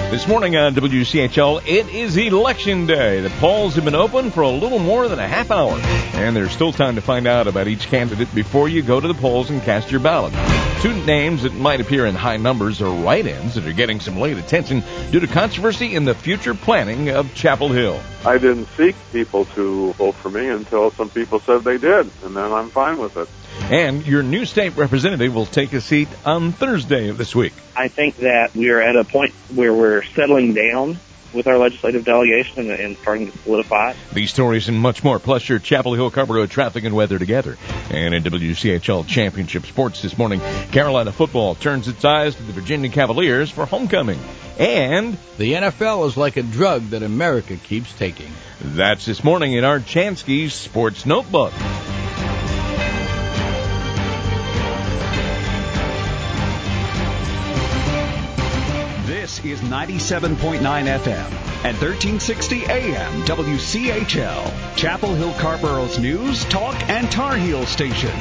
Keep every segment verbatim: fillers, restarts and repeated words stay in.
This morning on W C H L, it is Election Day. The polls have been open for a little more than a half hour, and there's still time to find out about each candidate before you go to the polls and cast your ballot. Two names that might appear in high numbers are write-ins that are getting some late attention due to controversy in the future planning of Chapel Hill. I didn't seek people to vote for me until some people said they did, and then I'm fine with it. And your new state representative will take a seat on Thursday of this week. I think that we are at a point where we're settling down with our legislative delegation and, and starting to solidify. These stories and much more, plus your Chapel Hill Carrboro traffic and weather together. And in W C H L Championship Sports this morning, Carolina football turns its eyes to the Virginia Cavaliers for homecoming. And the N F L is like a drug that America keeps taking. That's this morning in our Chansky Sports Notebook. This is ninety-seven point nine F M and thirteen sixty A M W C H L, Chapel Hill Carrboro's news, talk, and Tar Heel station.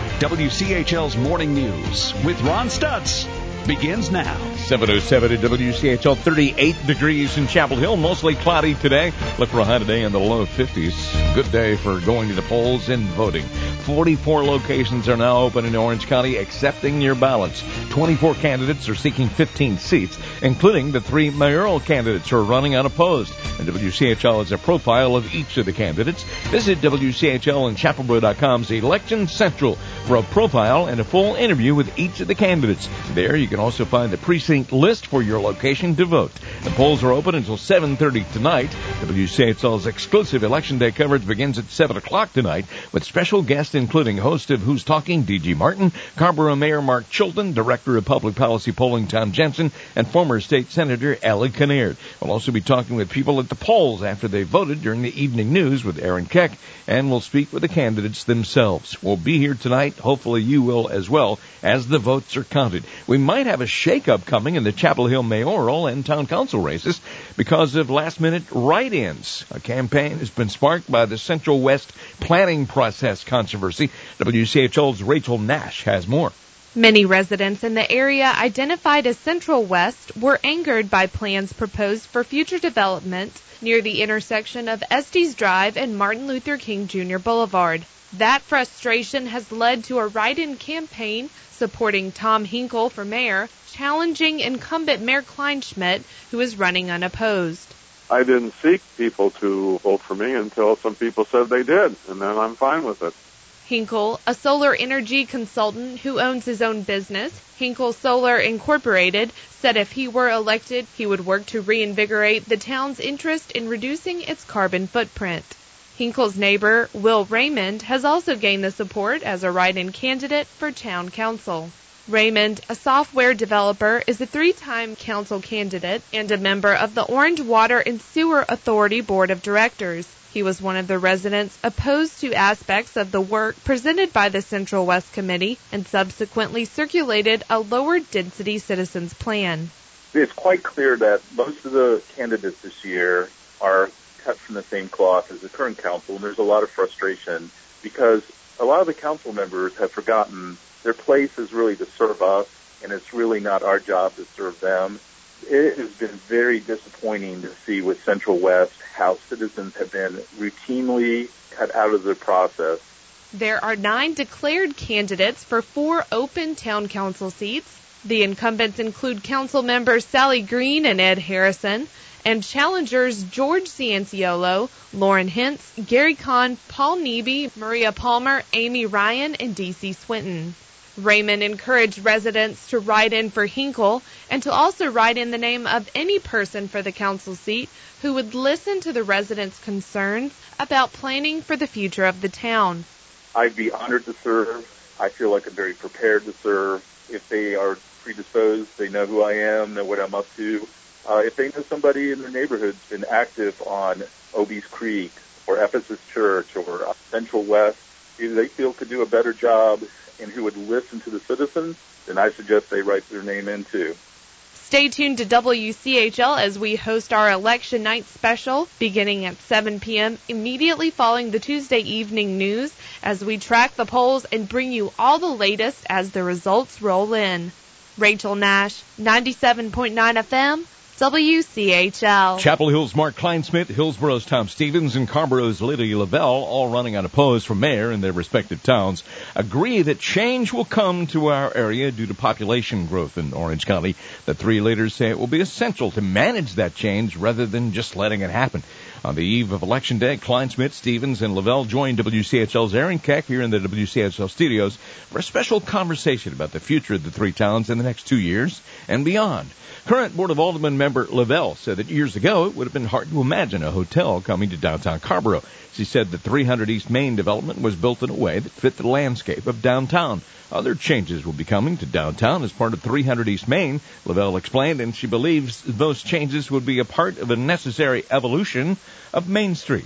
W C H L's Morning News with Ron Stutz begins now. seven oh seven at W C H L, thirty-eight degrees in Chapel Hill, mostly cloudy today. Look for a high today in the low fifties. Good day for going to the polls and voting. forty-four locations are now open in Orange County accepting your ballots. twenty-four candidates are seeking fifteen seats, including the three mayoral candidates who are running unopposed. And W C H L has a profile of each of the candidates. Visit W C H L and Chapelboro dot com's Election Central for a profile and a full interview with each of the candidates. There you can also find the precinct list for your location to vote. The polls are open until seven thirty tonight. W C H L's exclusive Election Day coverage begins at seven o'clock tonight with special guests including host of Who's Talking, D G Martin, Carrboro Mayor Mark Chilton, Director of Public Policy Polling Tom Jensen, and former State Senator Ellie Kinnaird. We'll also be talking with people at the polls after they voted during the evening news with Aaron Keck, and we'll speak with the candidates themselves. We'll be here tonight. Hopefully you will as well as the votes are counted. We might have a shakeup coming in the Chapel Hill mayoral and town council races because of last-minute write-ins. A campaign has been sparked by the Central West planning process controversy. W C H L's Rachel Nash has more. Many residents in the area identified as Central West were angered by plans proposed for future development near the intersection of Estes Drive and Martin Luther King Junior Boulevard. That frustration has led to a write-in campaign supporting Tom Hinkle for mayor, challenging incumbent Mayor Kleinschmidt, who is running unopposed. I didn't seek people to vote for me until some people said they did, and then I'm fine with it. Hinkle, a solar energy consultant who owns his own business, Hinkle Solar Incorporated, said if he were elected, he would work to reinvigorate the town's interest in reducing its carbon footprint. Hinkle's neighbor, Will Raymond, has also gained the support as a write-in candidate for town council. Raymond, a software developer, is a three-time council candidate and a member of the Orange Water and Sewer Authority Board of Directors. He was one of the residents opposed to aspects of the work presented by the Central West Committee and subsequently circulated a lower-density citizens plan. It's quite clear that most of the candidates this year are cut from the same cloth as the current council, and there's a lot of frustration because a lot of the council members have forgotten their place is really to serve us, and it's really not our job to serve them. It has been very disappointing to see with Central West how citizens have been routinely cut out of the process. There are nine declared candidates for four open town council seats. The incumbents include council members Sally Green and Ed Harrison, and challengers George Cianciolo, Lauren Hintz, Gary Kahn, Paul Neby, Maria Palmer, Amy Ryan, and D C Swinton. Raymond encouraged residents to write in for Hinkle and to also write in the name of any person for the council seat who would listen to the residents' concerns about planning for the future of the town. I'd be honored to serve. I feel like I'm very prepared to serve. If they are predisposed, they know who I am, know what I'm up to. Uh, if they know somebody in their neighborhood's been active on Obie's Creek or Ephesus Church or Central West, who they feel could do a better job and who would listen to the citizens, then I suggest they write their name in too. Stay tuned to W C H L as we host our election night special beginning at seven p.m. immediately following the Tuesday evening news as we track the polls and bring you all the latest as the results roll in. Rachel Nash, ninety-seven point nine F M, W C H L. Chapel Hill's Mark Kleinsmith, Hillsboro's Tom Stevens, and Carborough's Lydia Lavelle, all running unopposed for mayor in their respective towns, agree that change will come to our area due to population growth in Orange County. The three leaders say it will be essential to manage that change rather than just letting it happen. On the eve of Election Day, Kleinsmith, Stevens, and Lavelle joined W C H L's Aaron Keck here in the W C H L studios for a special conversation about the future of the three towns in the next two years and beyond. Current Board of Alderman member Lavelle said that years ago it would have been hard to imagine a hotel coming to downtown Carrboro. She said the three hundred East Main development was built in a way that fit the landscape of downtown. Other changes will be coming to downtown as part of three hundred East Main, Lavelle explained, and she believes those changes would be a part of a necessary evolution of Main Street.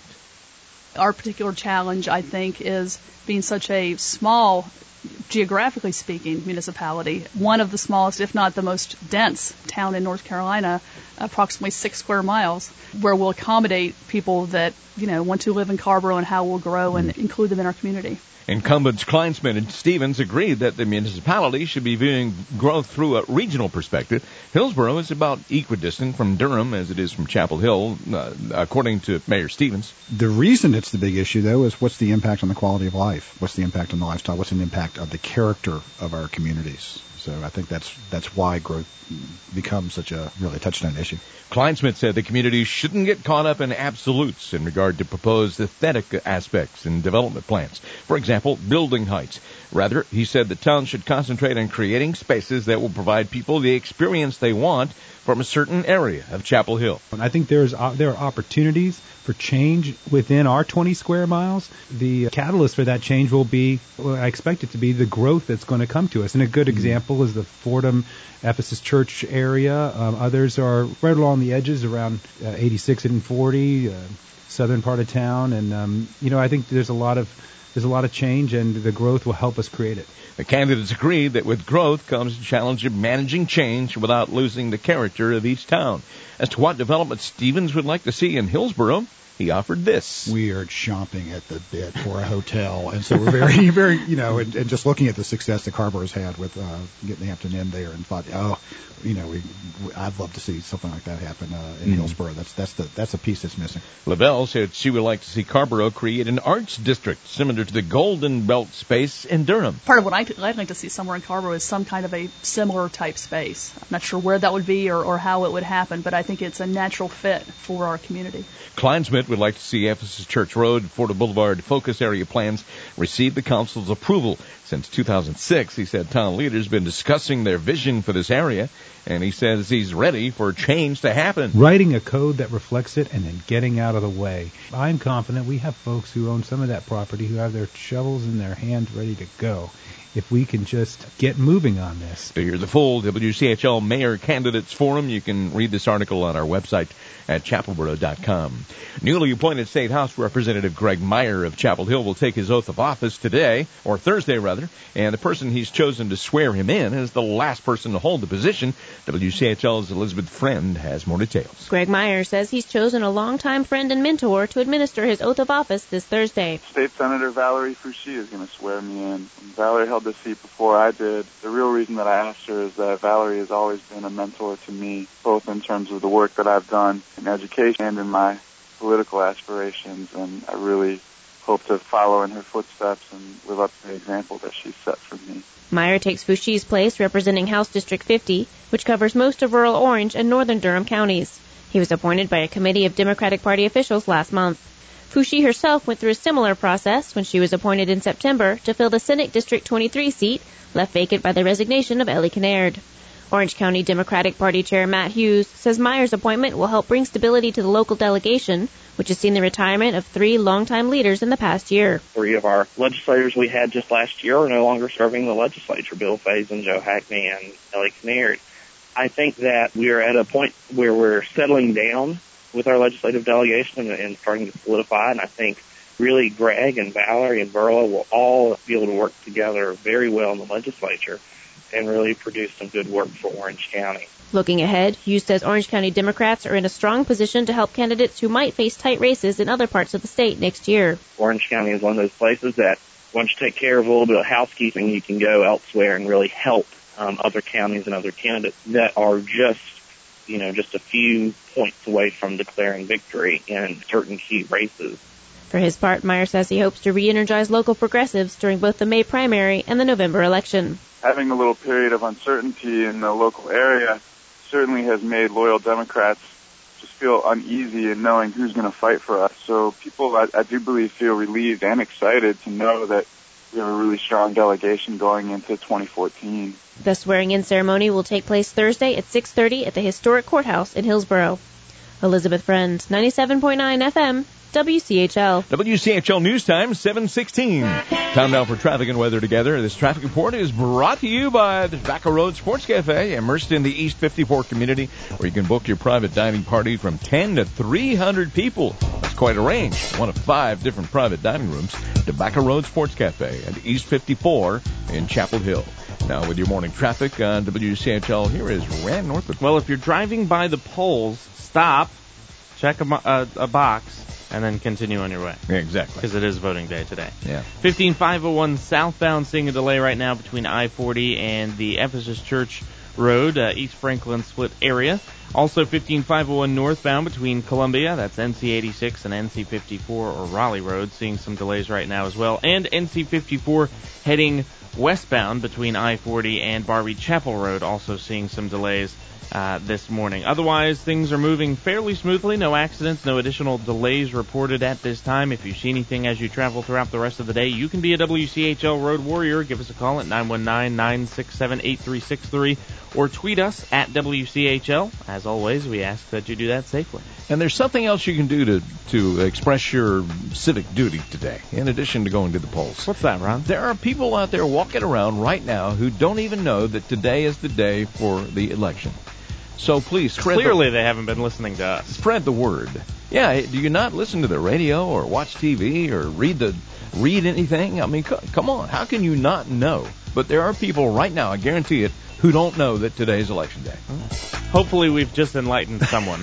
Our particular challenge, I think, is being such a small, geographically speaking, municipality, one of the smallest, if not the most dense town in North Carolina, approximately six square miles, where we'll accommodate people that, you know, want to live in Carrboro and how we'll grow and include them in our community. Incumbents Kleinsmith and Stevens agreed that the municipality should be viewing growth through a regional perspective. Hillsboro is about equidistant from Durham as it is from Chapel Hill, uh, according to Mayor Stevens. The reason it's the big issue, though, is what's the impact on the quality of life? What's the impact on the lifestyle? What's the impact of the character of our communities? So I think that's that's why growth becomes such a really touchstone issue. Kleinsmith said the community shouldn't get caught up in absolutes in regard to proposed aesthetic aspects in development plans. For example, building heights. Rather, he said the town should concentrate on creating spaces that will provide people the experience they want from a certain area of Chapel Hill. And I think there's uh, there are opportunities for change within our twenty square miles. The catalyst for that change will be, well, I expect it to be, the growth that's going to come to us. And a good example is the Fordham Ephesus Church area. Um, others are right along the edges around uh, eighty-six and forty, uh, southern part of town. And, um, you know, I think there's a lot of there's a lot of change, and the growth will help us create it. The candidates agreed that with growth comes the challenge of managing change without losing the character of each town. As to what development Stevens would like to see in Hillsboro, he offered this. We are chomping at the bit for a hotel, and so we're very, very, you know, and, and just looking at the success that Carrboro's had with uh, getting the Hampton Inn there, and thought, oh, you know, we, we I'd love to see something like that happen uh, in mm-hmm. Hillsboro. That's that's the that's a piece that's missing. Lavelle said she would like to see Carrboro create an arts district similar to the Golden Belt space in Durham. Part of what I'd, I'd like to see somewhere in Carrboro is some kind of a similar type space. I'm not sure where that would be or, or how it would happen, but I think it's a natural fit for our community. Kleinsmith would like to see Ephesus Church Road, Fordham Boulevard focus area plans receive the council's approval. Since two thousand six, he said town leaders have been discussing their vision for this area, and he says he's ready for change to happen. Writing a code that reflects it and then getting out of the way. I'm confident we have folks who own some of that property who have their shovels in their hands ready to go. If we can just get moving on this. To hear the full W C H L Mayor Candidates Forum, you can read this article on our website at chapelboro dot com. Newly appointed State House Representative Greg Meyer of Chapel Hill will take his oath of office today, or Thursday rather, and the person he's chosen to swear him in is the last person to hold the position. W C H L's Elizabeth Friend has more details. Greg Meyer says he's chosen a longtime friend and mentor to administer his oath of office this Thursday. State Senator Valerie Foushee is going to swear me in. Valerie held the seat before I did. The real reason that I asked her is that Valerie has always been a mentor to me, both in terms of the work that I've done in education and in my political aspirations, and I really hope to follow in her footsteps and live up to the example that she set for me. Meyer takes Foushee's place representing House District fifty, which covers most of rural Orange and northern Durham counties. He was appointed by a committee of Democratic Party officials last month. Foushee herself went through a similar process when she was appointed in September to fill the Senate District twenty-three seat, left vacant by the resignation of Ellie Kinnaird. Orange County Democratic Party Chair Matt Hughes says Meyer's appointment will help bring stability to the local delegation, which has seen the retirement of three longtime leaders in the past year. Three of our legislators we had just last year are no longer serving the legislature, Bill Faison, Joe Hackney, and Ellie Kinnaird. I think that we are at a point where we're settling down with our legislative delegation and, and starting to solidify, and I think really Greg and Valerie and Burla will all be able to work together very well in the legislature and really produce some good work for Orange County. Looking ahead, Hughes says Orange County Democrats are in a strong position to help candidates who might face tight races in other parts of the state next year. Orange County is one of those places that once you take care of a little bit of housekeeping, you can go elsewhere and really help um, other counties and other candidates that are just you know, just a few points away from declaring victory in certain key races. For his part, Meyer says he hopes to re-energize local progressives during both the May primary and the November election. Having a little period of uncertainty in the local area certainly has made loyal Democrats just feel uneasy in knowing who's going to fight for us. So people, I, I do believe, feel relieved and excited to know that we have a really strong delegation going into twenty fourteen. The swearing-in ceremony will take place Thursday at six thirty at the historic courthouse in Hillsboro. Elizabeth Friend, ninety-seven point nine F M, W C H L. W C H L News Time, seven sixteen. Time now for traffic and weather together. This traffic report is brought to you by the Tobacco Road Sports Cafe, immersed in the East fifty-four community, where you can book your private dining party from ten to three hundred people. That's quite a range. One of five different private dining rooms. Tobacco Road Sports Cafe at East fifty-four in Chapel Hill. Now with your morning traffic on W C H L, here is Rand Northwood. Well, if you're driving by the polls, stop, check a, a, a box, and then continue on your way. Yeah, exactly. Because it is voting day today. Yeah. fifteen five oh one southbound, seeing a delay right now between I forty and the Ephesus Church Road, uh, East Franklin split area. Also fifteen five oh one northbound between Columbia, that's N C eighty-six, and N C fifty-four or Raleigh Road, seeing some delays right now as well. And N C fifty-four heading westbound between I forty and Barbie Chapel Road, also seeing some delays uh, this morning. Otherwise, things are moving fairly smoothly. No accidents, no additional delays reported at this time. If you see anything as you travel throughout the rest of the day, you can be a W C H L Road Warrior. Give us a call at nine one nine, nine six seven, eight three six three or tweet us at W C H L. As always, we ask that you do that safely. And there's something else you can do to, to express your civic duty today, in addition to going to the polls. What's that, Ron? There are people out there walking around right now who don't even know that today is the day for the election. So please spread Clearly the, they haven't been listening to us. Spread the word. Yeah, do you not listen to the radio or watch T V or read the read anything? I mean, c- come on. How can you not know? But there are people right now, I guarantee it, who don't know that today's election day. Hopefully we've just enlightened someone.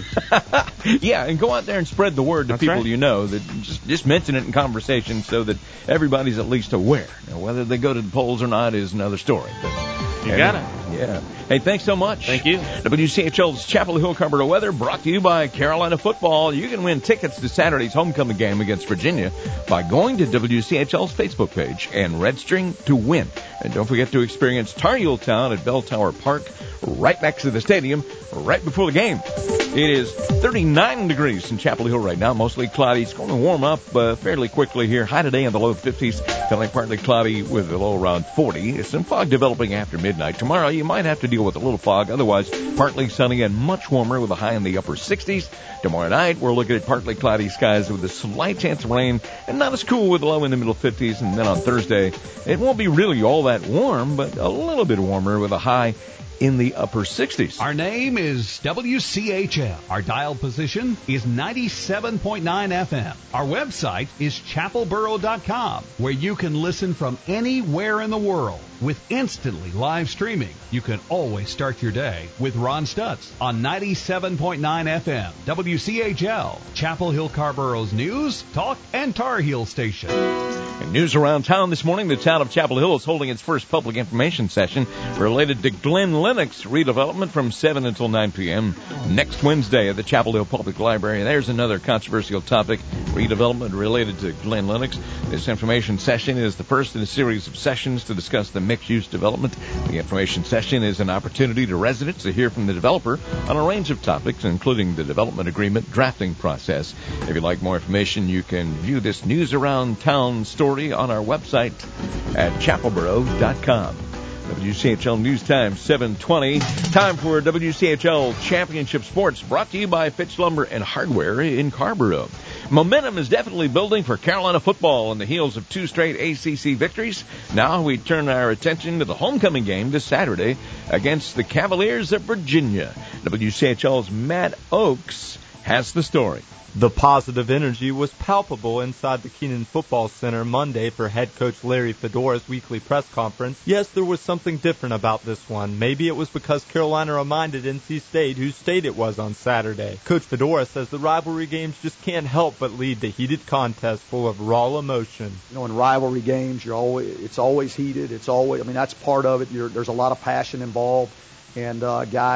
Yeah, and go out there and spread the word to That's people right. you know. That just just mention it in conversation so that everybody's at least aware. Now, whether they go to the polls or not is another story. But You anyway, got it. Yeah. Hey, thanks so much. Thank you. W C H L's Chapel Hill Carpenter Weather brought to you by Carolina Football. You can win tickets to Saturday's homecoming game against Virginia by going to W C H L's Facebook page and registering to win. And don't forget to experience Tar Heel Town at Bell Tower Park, right next to the stadium, right before the game. It is thirty-nine degrees in Chapel Hill right now, mostly cloudy. It's going to warm up uh, fairly quickly here. High today in the low fifties, feeling partly cloudy with a low around forty. Some fog developing after midnight. Tomorrow you might have to deal with a little fog. Otherwise, partly sunny and much warmer with a high in the upper sixties. Tomorrow night, we're looking at partly cloudy skies with a slight chance of rain and not as cool with a low in the middle fifties. And then on Thursday, it won't be really all that warm, but a little bit warmer with a high in the upper sixties. Our name is W C H L. Our dial position is ninety-seven point nine F M. Our website is chapel borough dot com, where you can listen from anywhere in the world with instantly live streaming. You can always start your day with Ron Stutz on ninety-seven point nine F M. W C H L, Chapel Hill Carborough's news, talk, and Tar Heel station. In news around town this morning, the town of Chapel Hill is holding its first public information session related to Glen Lennox redevelopment from seven until nine p.m. next Wednesday at the Chapel Hill Public Library. There's another controversial topic, redevelopment related to Glen Lennox. This information session is the first in a series of sessions to discuss the mixed-use development. The information session is an opportunity to residents to hear from the developer on a range of topics, including the development agreement drafting process. If you'd like more information, you can view this news around town story on our website at chapel borough dot com. W C H L News Time, seven twenty. Time for W C H L Championship Sports, brought to you by Fitch Lumber and Hardware in Carrboro. Momentum is definitely building for Carolina football on the heels of two straight A C C victories. Now we turn our attention to the homecoming game this Saturday against the Cavaliers of Virginia. W C H L's Matt Oakes has the story. The positive energy was palpable inside the Keenan Football Center Monday for head coach Larry Fedora's weekly press conference. Yes, there was something different about this one. Maybe it was because Carolina reminded N C State whose state it was on Saturday. Coach Fedora says the rivalry games just can't help but lead to heated contests full of raw emotion. You know, in rivalry games, you're always it's always heated. It's always, I mean, that's part of it. You're, there's a lot of passion involved, and uh, guys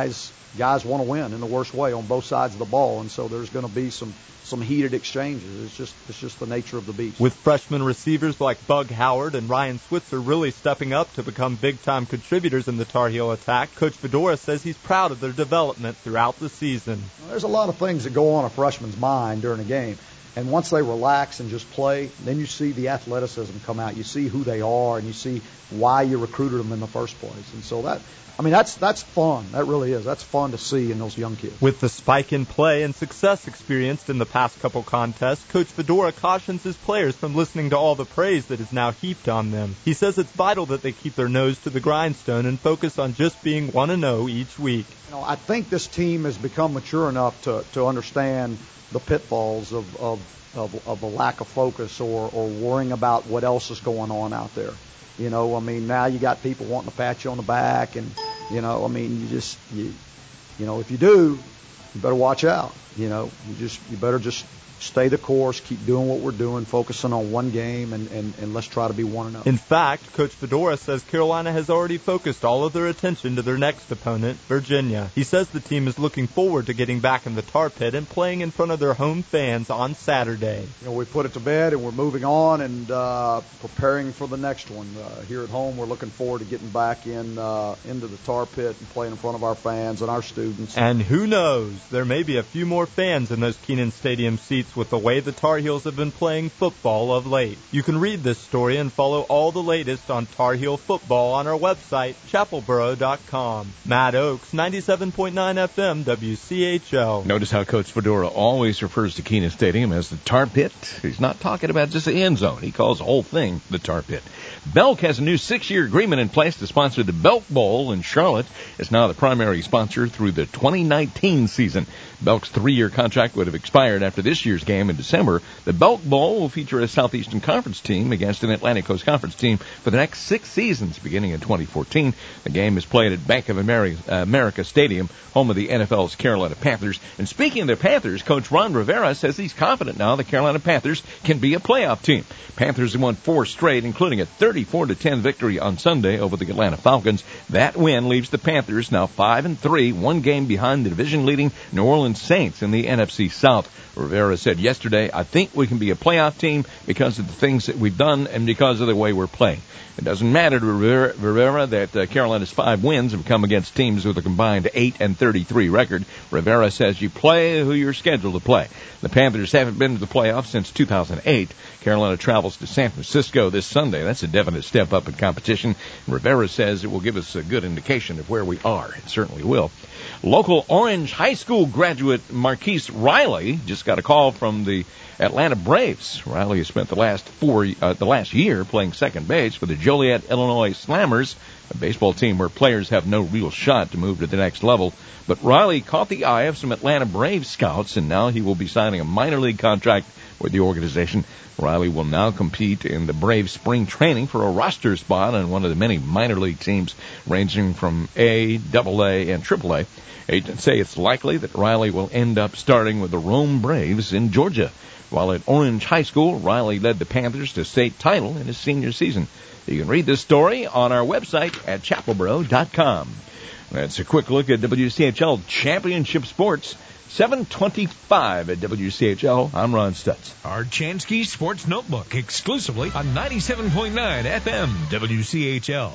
guys want to win in the worst way on both sides of the ball, and so there's going to be some some heated exchanges. It's just it's just the nature of the beast. With freshman receivers like Bug Howard and Ryan Switzer really stepping up to become big-time contributors in the Tar Heel attack, Coach Fedora says he's proud of their development throughout the season. There's a lot of things that go on a freshman's mind during a game. And once they relax and just play, then you see the athleticism come out. You see who they are, and you see why you recruited them in the first place. And so that, I mean, that's that's fun. That really is. That's fun to see in those young kids. With the spike in play and success experienced in the past couple contests, Coach Fedora cautions his players from listening to all the praise that is now heaped on them. He says it's vital that they keep their nose to the grindstone and focus on just being one and oh each week. You know, I think this team has become mature enough to, to understand the pitfalls of, of, of, of a lack of focus or, or worrying about what else is going on out there. You know, I mean, now you got people wanting to pat you on the back, and, you know, I mean, you just, you, you know, if you do, you better watch out. You know, you just, you better just stay the course, keep doing what we're doing, focusing on one game, and, and, and let's try to be one and oh. In fact, Coach Fedora says Carolina has already focused all of their attention to their next opponent, Virginia. He says the team is looking forward to getting back in the tar pit and playing in front of their home fans on Saturday. You know, we put it to bed, and we're moving on and uh, preparing for the next one. Uh, here at home, we're looking forward to getting back in uh, into the tar pit and playing in front of our fans and our students. And who knows, there may be a few more fans in those Kenan Stadium seats with the way the Tar Heels have been playing football of late. You can read this story and follow all the latest on Tar Heel football on our website, chapel boro dot com. Matt Oakes, ninety-seven point nine F M, W C H L. Notice how Coach Fedora always refers to Kenan Stadium as the tar pit. He's not talking about just the end zone. He calls the whole thing the tar pit. Belk has a new six-year agreement in place to sponsor the Belk Bowl in Charlotte. It's now the primary sponsor through the twenty nineteen season. Belk's three-year contract would have expired after this year's game in December. The Belk Bowl will feature a Southeastern Conference team against an Atlantic Coast Conference team for the next six seasons, beginning in twenty fourteen. The game is played at Bank of America Stadium, home of the N F L's Carolina Panthers. And speaking of the Panthers, Coach Ron Rivera says he's confident now the Carolina Panthers can be a playoff team. Panthers have won four straight, including a thirty-four to ten victory on Sunday over the Atlanta Falcons. That win leaves the Panthers now five and three, one game behind the division-leading New Orleans Saints in the N F C South. Rivera said yesterday, I think we can be a playoff team because of the things that we've done and because of the way we're playing. It doesn't matter to Rivera, Rivera that uh, Carolina's five wins have come against teams with a combined eight and thirty-three record. Rivera says you play who you're scheduled to play. The Panthers haven't been to the playoffs since two thousand eight. Carolina travels to San Francisco this Sunday. That's a definite step up in competition. Rivera says it will give us a good indication of where we are. It certainly will. Local Orange High School graduate Marquise Riley just got a call from the Atlanta Braves. Riley has spent the last four, uh, the last year playing second base for the Joliet, Illinois Slammers, a baseball team where players have no real shot to move to the next level. But Riley caught the eye of some Atlanta Braves scouts, and now he will be signing a minor league contract with the organization. Riley will now compete in the Braves spring training for a roster spot on one of the many minor league teams ranging from A, Double A, and Triple A. Agents say it's likely that Riley will end up starting with the Rome Braves in Georgia. While at Orange High School, Riley led the Panthers to state title in his senior season. You can read this story on our website at chapel boro dot com. That's a quick look at W C H L Championship Sports. seven twenty-five at W C H L. I'm Ron Stutz. Our Chansky Sports Notebook, exclusively on ninety-seven point nine F M W C H L.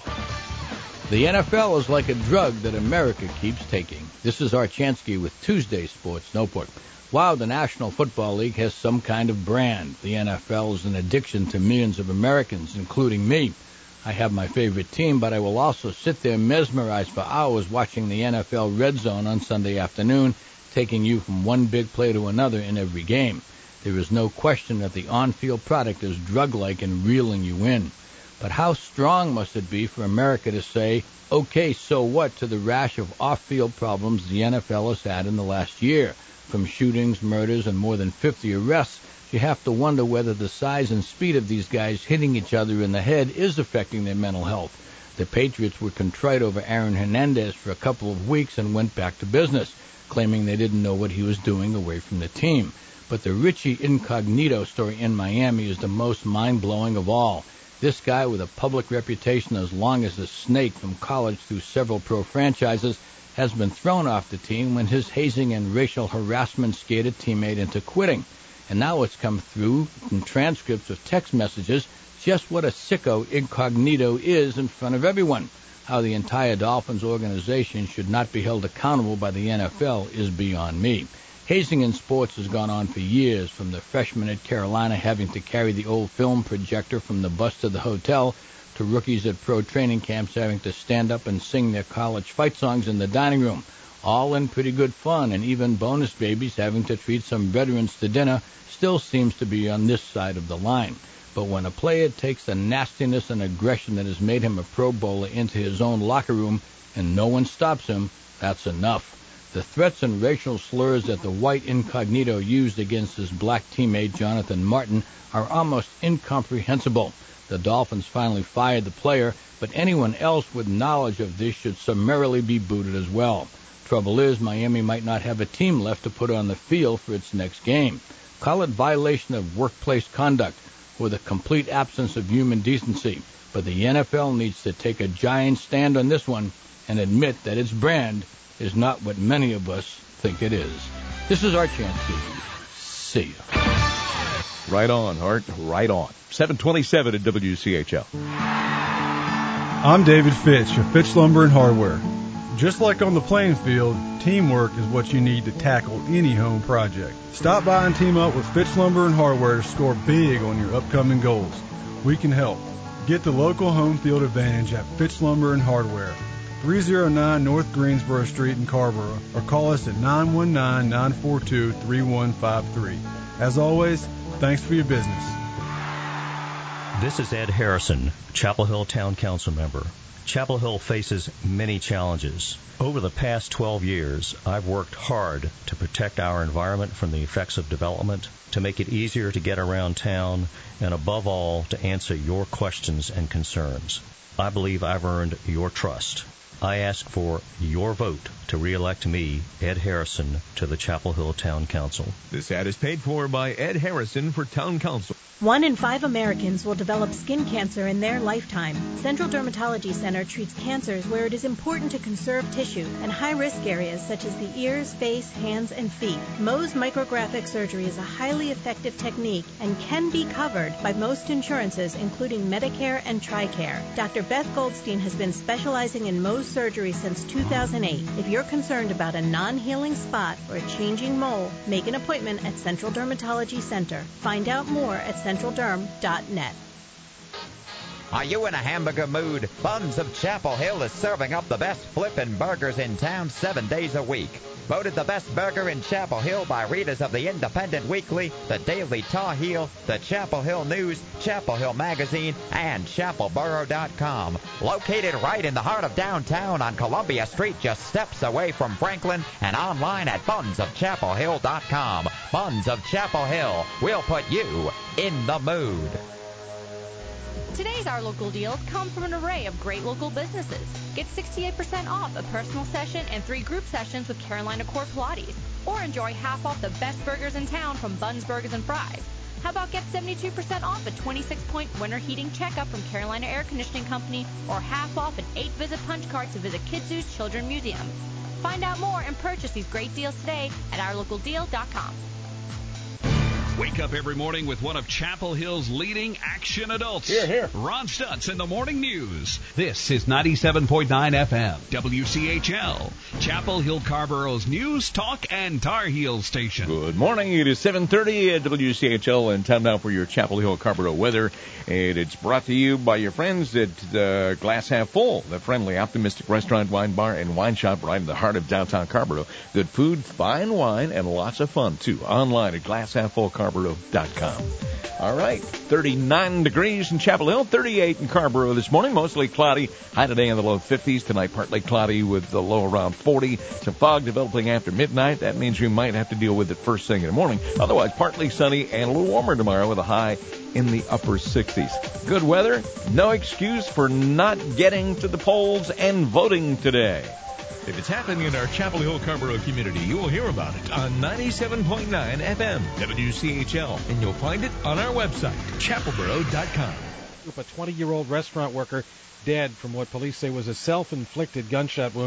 The N F L is like a drug that America keeps taking. This is Archansky with Tuesday Sports Notebook. Wow, the National Football League has some kind of brand. The N F L is an addiction to millions of Americans, including me. I have my favorite team, but I will also sit there mesmerized for hours watching the N F L Red Zone on Sunday afternoon, taking you from one big play to another in every game. There is no question that the on-field product is drug-like and reeling you in. But how strong must it be for America to say, okay, so what, to the rash of off-field problems the N F L has had in the last year? From shootings, murders, and more than fifty arrests, you have to wonder whether the size and speed of these guys hitting each other in the head is affecting their mental health. The Patriots were contrite over Aaron Hernandez for a couple of weeks and went back to business, claiming they didn't know what he was doing away from the team. But the Richie Incognito story in Miami is the most mind-blowing of all. This guy with a public reputation as long as a snake from college through several pro franchises has been thrown off the team when his hazing and racial harassment scared a teammate into quitting. And now it's come through in transcripts of text messages just what a sicko Incognito is in front of everyone. How the entire Dolphins organization should not be held accountable by the N F L is beyond me. Hazing in sports has gone on for years, from the freshman at Carolina having to carry the old film projector from the bus to the hotel, to rookies at pro training camps having to stand up and sing their college fight songs in the dining room. All in pretty good fun, and even bonus babies having to treat some veterans to dinner still seems to be on this side of the line. But when a player takes the nastiness and aggression that has made him a Pro Bowler into his own locker room and no one stops him, that's enough. The threats and racial slurs that the white Incognito used against his black teammate Jonathan Martin are almost incomprehensible. The Dolphins finally fired the player, but anyone else with knowledge of this should summarily be booted as well. Trouble is, Miami might not have a team left to put on the field for its next game. Call it violation of workplace conduct, or the complete absence of human decency. But the N F L needs to take a giant stand on this one and admit that its brand is not what many of us think it is. This is our chance to see you. Right on, Art. Right on. seven twenty-seven at W C H L. I'm David Fitch of Fitch Lumber and Hardware. Just like on the playing field, teamwork is what you need to tackle any home project. Stop by and team up with Fitch Lumber and Hardware to score big on your upcoming goals. We can help. Get the local home field advantage at Fitch Lumber and Hardware, three oh nine North Greensboro Street in Carrboro, or call us at nine one nine, nine four two, three one five three. As always, thanks for your business. This is Ed Harrison, Chapel Hill Town Council member. Chapel Hill faces many challenges. Over the past twelve years, I've worked hard to protect our environment from the effects of development, to make it easier to get around town, and above all, to answer your questions and concerns. I believe I've earned your trust. I ask for your vote to re-elect me, Ed Harrison, to the Chapel Hill Town Council. This ad is paid for by Ed Harrison for Town Council. One in five Americans will develop skin cancer in their lifetime. Central Dermatology Center treats cancers where it is important to conserve tissue and high-risk areas such as the ears, face, hands, and feet. Mohs micrographic surgery is a highly effective technique and can be covered by most insurances, including Medicare and TRICARE. Doctor Beth Goldstein has been specializing in Mohs surgery since two thousand eight. If you're concerned about a non-healing spot or a changing mole, make an appointment at Central Dermatology Center. Find out more at central derm dot net. Are you in a hamburger mood? Buns of Chapel Hill is serving up the best flippin' burgers in town seven days a week. Voted the best burger in Chapel Hill by readers of the Independent Weekly, the Daily Tar Heel, the Chapel Hill News, Chapel Hill Magazine, and chapel boro dot com. Located right in the heart of downtown on Columbia Street, just steps away from Franklin, and online at buns of chapel hill dot com. Buns of Chapel Hill, we'll put you in the mood. Today's Our Local Deals come from an array of great local businesses. Get sixty-eight percent off a personal session and three group sessions with Carolina Core Pilates. Or enjoy half off the best burgers in town from Buns Burgers and Fries. How about get seventy-two percent off a twenty-six point winter heating checkup from Carolina Air Conditioning Company, or half off an eight visit punch card to visit Kids Zoo's Children's Museum. Find out more and purchase these great deals today at our local deal dot com. Wake up every morning with one of Chapel Hill's leading action adults. Here, here. Ron Stutz in the Morning News. This is ninety-seven point nine F M, W C H L, Chapel Hill Carrboro's News, Talk, and Tar Heel station. Good morning. It is seven thirty at W C H L, and time now for your Chapel Hill Carrboro weather. And it's brought to you by your friends at the Glass Half Full, the friendly, optimistic restaurant, wine bar, and wine shop right in the heart of downtown Carrboro. Good food, fine wine, and lots of fun, too. Online at glass half full carboro dot com. All right, thirty-nine degrees in Chapel Hill, thirty-eight in Carrboro this morning. Mostly cloudy. High today in the low fifties. Tonight, partly cloudy with the low around forty. Some fog developing after midnight. That means you might have to deal with it first thing in the morning. Otherwise, partly sunny and a little warmer tomorrow with a high in the upper sixties. Good weather. No excuse for not getting to the polls and voting today. If it's happening in our Chapel Hill Carrboro community, you will hear about it on ninety-seven point nine F M, W C H L, and you'll find it on our website, chapel boro dot com. A twenty-year-old restaurant worker dead from what police say was a self-inflicted gunshot wound.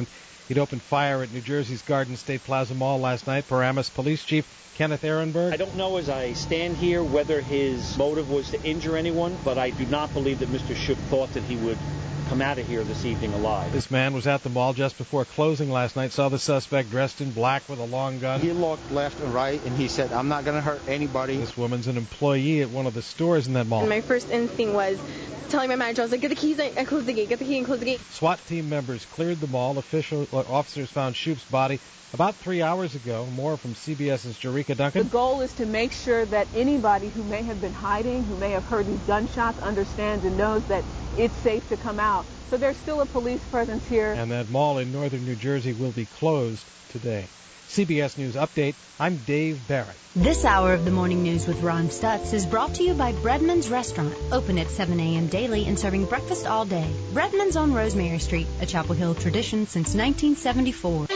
He'd opened fire at New Jersey's Garden State Plaza Mall last night. Paramus Police Chief Kenneth Ehrenberg. I don't know as I stand here whether his motive was to injure anyone, but I do not believe that Mister Shook thought that he would come out of here this evening alive. This man was at the mall just before closing last night, saw the suspect dressed in black with a long gun. He looked left and right, and he said, I'm not going to hurt anybody. This woman's an employee at one of the stores in that mall. And my first instinct was telling my manager, I was like, get the keys and close the gate, get the key and close the gate. SWAT team members cleared the mall. Official uh, officers found Shoup's body about three hours ago. More from CBS's Jerika Duncan. The goal is to make sure that anybody who may have been hiding, who may have heard these gunshots, understands and knows that it's safe to come out. So there's still a police presence here. And that mall in northern New Jersey will be closed today. C B S News Update, I'm Dave Barrett. This hour of the Morning News with Ron Stutz is brought to you by Breadman's Restaurant, open at seven a.m. daily and serving breakfast all day. Breadman's on Rosemary Street, a Chapel Hill tradition since nineteen seventy-four.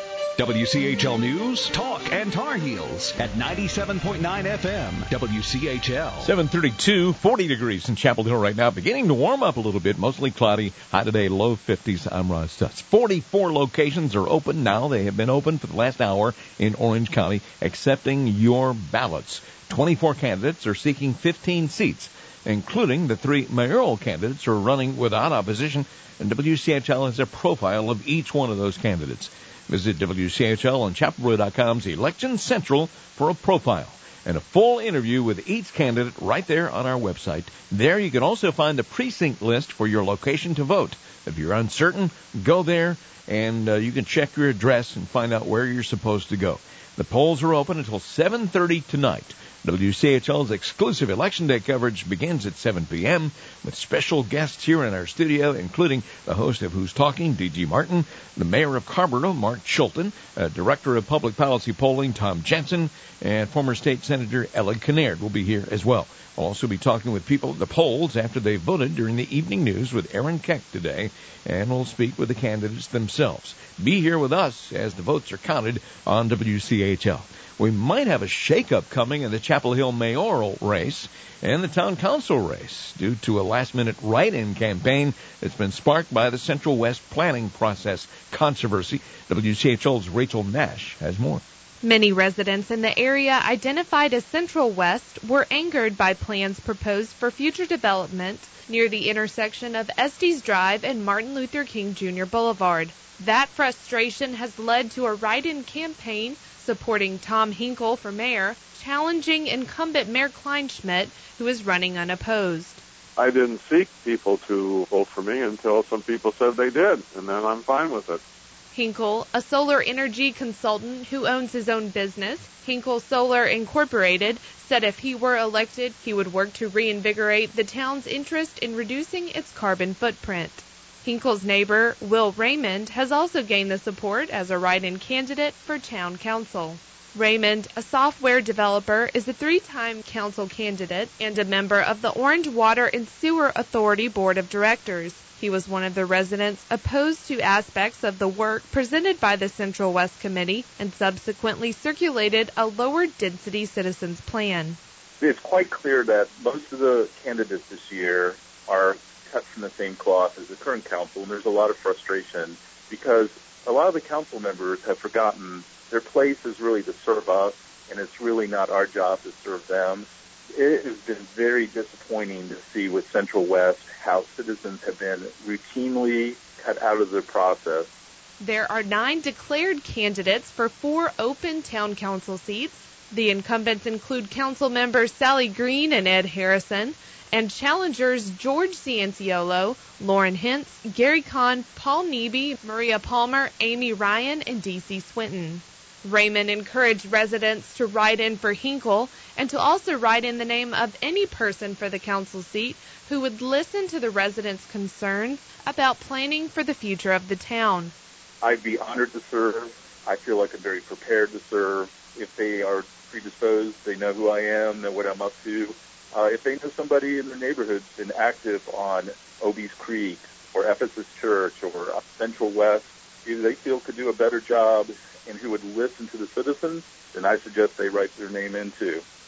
W C H L News, Talk, and Tar Heels at ninety-seven point nine F M, W C H L. seven thirty-two, forty degrees in Chapel Hill right now. Beginning to warm up a little bit, mostly cloudy. High today, low fifties. I'm Ron Stutz. forty-four locations are open now. They have been open for the last hour in Orange County, accepting your ballots. twenty-four candidates are seeking fifteen seats, including the three mayoral candidates who are running without opposition. And W C H L has a profile of each one of those candidates. Visit W C H L and Chapel Road dot com's Election Central for a profile and a full interview with each candidate right there on our website. There you can also find the precinct list for your location to vote. If you're uncertain, go there and uh, you can check your address and find out where you're supposed to go. The polls are open until seven thirty tonight. W C H L's exclusive Election Day coverage begins at seven p.m. with special guests here in our studio, including the host of Who's Talking, D G Martin, the mayor of Carrboro, Mark Chilton, uh, director of public policy polling, Tom Jensen, and former state senator Ellen Kinnaird will be here as well. We'll also be talking with people at the polls after they voted during the evening news with Aaron Keck today, and we'll speak with the candidates themselves. Be here with us as the votes are counted on W C H L. We might have a shakeup coming in the Chapel Hill mayoral race and the town council race due to a last-minute write-in campaign that's been sparked by the Central West planning process controversy. W C H L's Rachel Nash has more. Many residents in the area identified as Central West were angered by plans proposed for future development near the intersection of Estes Drive and Martin Luther King Junior Boulevard. That frustration has led to a write-in campaign supporting Tom Hinkle for mayor, challenging incumbent Mayor Kleinschmidt, who is running unopposed. I didn't seek people to vote for me until some people said they did, and then I'm fine with it. Hinkle, a solar energy consultant who owns his own business, Hinkle Solar Incorporated, said if he were elected, he would work to reinvigorate the town's interest in reducing its carbon footprint. Hinkle's neighbor, Will Raymond, has also gained the support as a write-in candidate for town council. Raymond, a software developer, is a three-time council candidate and a member of the Orange Water and Sewer Authority Board of Directors. He was one of the residents opposed to aspects of the work presented by the Central West Committee and subsequently circulated a lower-density citizens plan. It's quite clear that most of the candidates this year are cut from the same cloth as the current council, and there's a lot of frustration because a lot of the council members have forgotten their place is really to serve us, and it's really not our job to serve them. It has been very disappointing to see with Central West how citizens have been routinely cut out of the process. There are nine declared candidates for four open town council seats. The incumbents include council members Sally Green and Ed Harrison, and challengers George Cianciolo, Lauren Hintz, Gary Kahn, Paul Neby, Maria Palmer, Amy Ryan, and D C Swinton. Raymond encouraged residents to write in for Hinkle and to also write in the name of any person for the council seat who would listen to the residents' concerns about planning for the future of the town. I'd be honored to serve. I feel like I'm very prepared to serve. If they are predisposed, they know who I am, know what I'm up to. Uh, if they know somebody in their neighborhood's been active on Obie's Creek or Ephesus Church or Central West, who they feel could do a better job and who would listen to the citizens, then I suggest they write their name in too.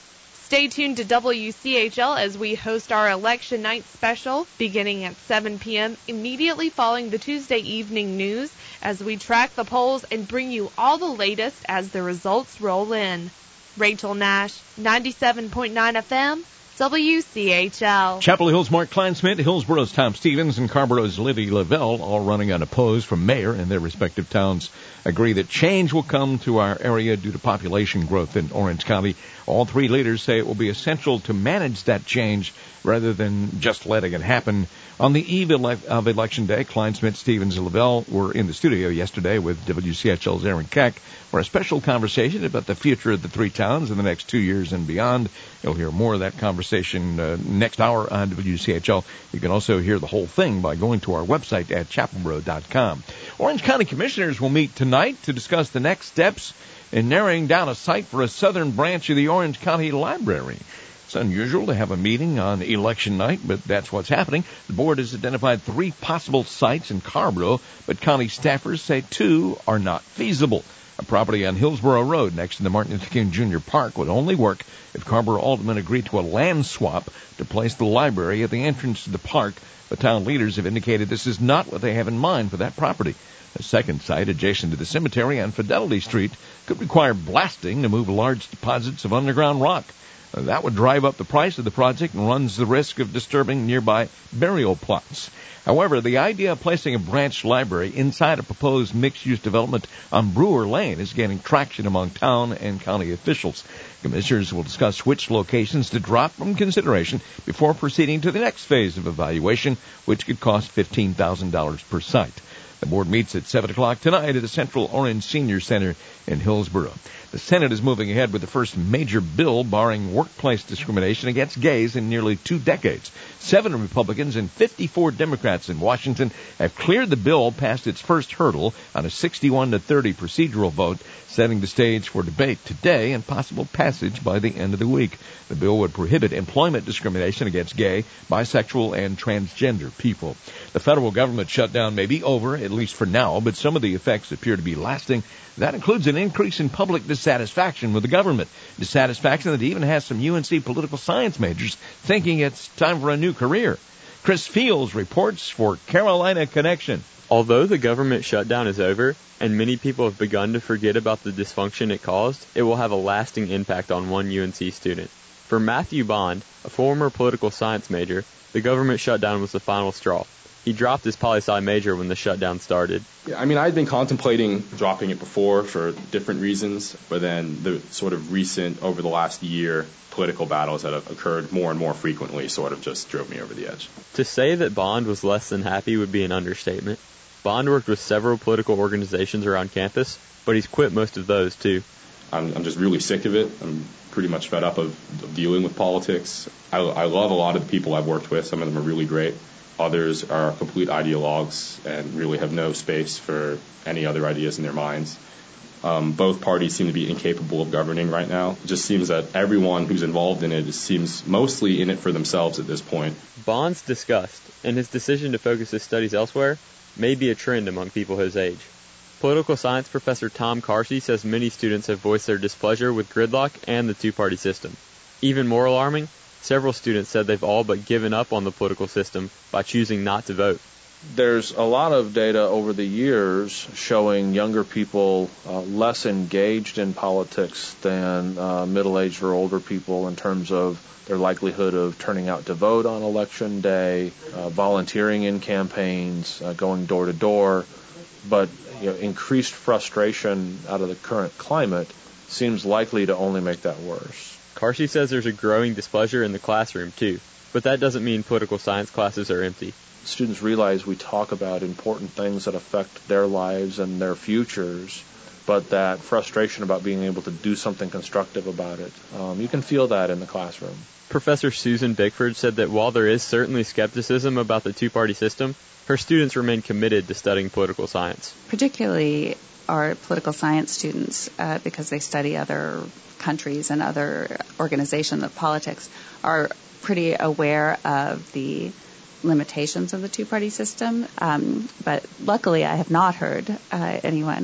Stay tuned to W C H L as we host our election night special beginning at seven p.m. immediately following the Tuesday evening news as we track the polls and bring you all the latest as the results roll in. Rachel Nash, ninety-seven point nine F M, W C H L. Chapel Hill's Mark Kleinsmith, Hillsborough's Tom Stevens, and Carborough's Livy Lavelle, all running unopposed for mayor in their respective towns, agree that change will come to our area due to population growth in Orange County. All three leaders say it will be essential to manage that change rather than just letting it happen. On the eve of Election Day, Kleinsmith, Stevens, and Lavelle were in the studio yesterday with W C H L's Aaron Keck for a special conversation about the future of the three towns in the next two years and beyond. You'll hear more of that conversation uh, next hour on W C H L. You can also hear the whole thing by going to our website at chapelboro dot com. Orange County Commissioners will meet tonight to discuss the next steps in narrowing down a site for a southern branch of the Orange County Library. It's unusual to have a meeting on election night, but that's what's happening. The board has identified three possible sites in Carrboro, but county staffers say two are not feasible. A property on Hillsborough Road next to the Martin Luther King Junior Park would only work if Carrboro aldermen agreed to a land swap to place the library at the entrance to the park. The town leaders have indicated this is not what they have in mind for that property. A second site adjacent to the cemetery on Fidelity Street could require blasting to move large deposits of underground rock. That would drive up the price of the project and runs the risk of disturbing nearby burial plots. However, the idea of placing a branch library inside a proposed mixed-use development on Brewer Lane is gaining traction among town and county officials. Commissioners will discuss which locations to drop from consideration before proceeding to the next phase of evaluation, which could cost fifteen thousand dollars per site. The board meets at seven o'clock tonight at the Central Orange Senior Center in Hillsborough. The Senate is moving ahead with the first major bill barring workplace discrimination against gays in nearly two decades. Seven Republicans and fifty-four Democrats in Washington have cleared the bill past its first hurdle on a sixty-one to thirty procedural vote, setting the stage for debate today and possible passage by the end of the week. The bill would prohibit employment discrimination against gay, bisexual, and transgender people. The federal government shutdown may be over, at least for now, but some of the effects appear to be lasting. That includes an increase in public dissatisfaction with the government, dissatisfaction that even has some U N C political science majors thinking it's time for a new career. Chris Fields reports for Carolina Connection. Although the government shutdown is over, and many people have begun to forget about the dysfunction it caused, it will have a lasting impact on one U N C student. For Matthew Bond, a former political science major, the government shutdown was the final straw. He dropped his poli-sci major when the shutdown started. Yeah, I mean, I'd been contemplating dropping it before for different reasons, but then the sort of recent, over the last year, political battles that have occurred more and more frequently sort of just drove me over the edge. To say that Bond was less than happy would be an understatement. Bond worked with several political organizations around campus, but he's quit most of those, too. I'm, I'm just really sick of it. I'm pretty much fed up of, of dealing with politics. I, I love a lot of the people I've worked with. Some of them are really great. Others are complete ideologues and really have no space for any other ideas in their minds. Um, both parties seem to be incapable of governing right now. It just seems that everyone who's involved in it seems mostly in it for themselves at this point. Bond's disgust and his decision to focus his studies elsewhere may be a trend among people his age. Political science professor Tom Carsey says many students have voiced their displeasure with gridlock and the two-party system. Even more alarming, several students said they've all but given up on the political system by choosing not to vote. There's a lot of data over the years showing younger people uh, less engaged in politics than uh, middle-aged or older people in terms of their likelihood of turning out to vote on election day, uh, volunteering in campaigns, uh, going door to door. But you know, increased frustration out of the current climate seems likely to only make that worse. Carsey says there's a growing displeasure in the classroom, too, but that doesn't mean political science classes are empty. Students realize we talk about important things that affect their lives and their futures, but that frustration about being able to do something constructive about it, um, you can feel that in the classroom. Professor Susan Bickford said that while there is certainly skepticism about the two-party system, her students remain committed to studying political science. Particularly our political science students, uh, because they study other countries and other organizations of politics, are pretty aware of the limitations of the two-party system. Um, but luckily, I have not heard uh, anyone